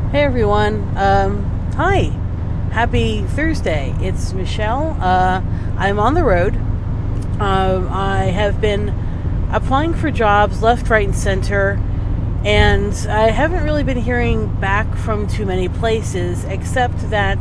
Hey everyone. Hi. Happy Thursday. It's Michelle. I'm on the road. I have been applying for jobs left, right, and center, and I haven't really been hearing back from too many places, except that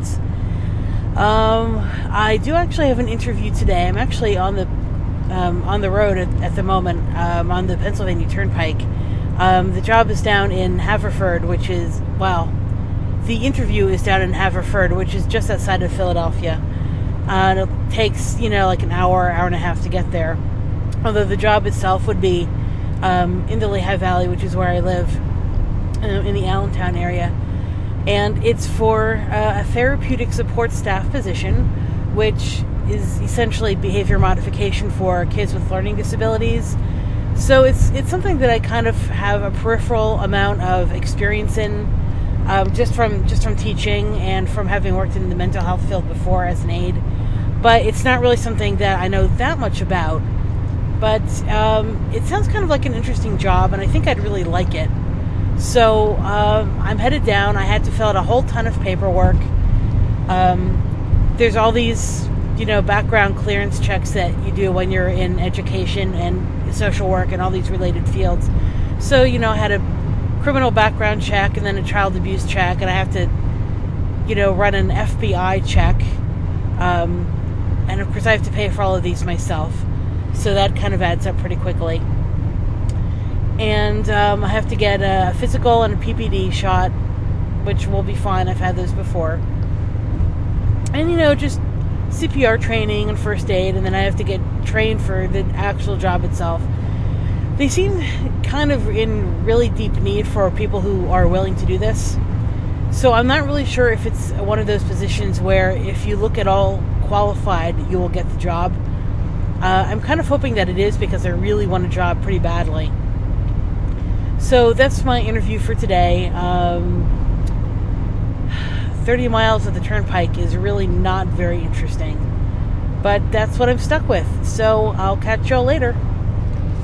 I do actually have an interview today. I'm actually on the road at the moment, on the Pennsylvania Turnpike. The job is down in Haverford, which is, wow, the interview is down in Haverford, which is just outside of Philadelphia. And it takes, like an hour and a half to get there. Although the job itself would be in the Lehigh Valley, which is where I live, in the Allentown area. And it's for a therapeutic support staff position, which is essentially behavior modification for kids with learning disabilities. So it's something that I kind of have a peripheral amount of experience in, just from teaching and from having worked in the mental health field before as an aide. But it's not really something that I know that much about. But it sounds kind of like an interesting job, and I think I'd really like it. So I'm headed down. I had to fill out a whole ton of paperwork. There's all these, background clearance checks that you do when you're in education and social work and all these related fields. So, I had a criminal background check and then a child abuse check, and I have to, run an FBI check. And of course I have to pay for all of these myself. So that kind of adds up pretty quickly. And I have to get a physical and a PPD shot, which will be fine. I've had those before. And, just CPR training and first aid, and then I have to get trained for the actual job itself. They seem kind of in really deep need for people who are willing to do this. So I'm not really sure if it's one of those positions where if you look at all qualified, you will get the job. I'm kind of hoping that it is, because I really want a job pretty badly. So that's my interview for today. 30 miles of the turnpike is really not very interesting. But that's what I'm stuck with. So I'll catch y'all later.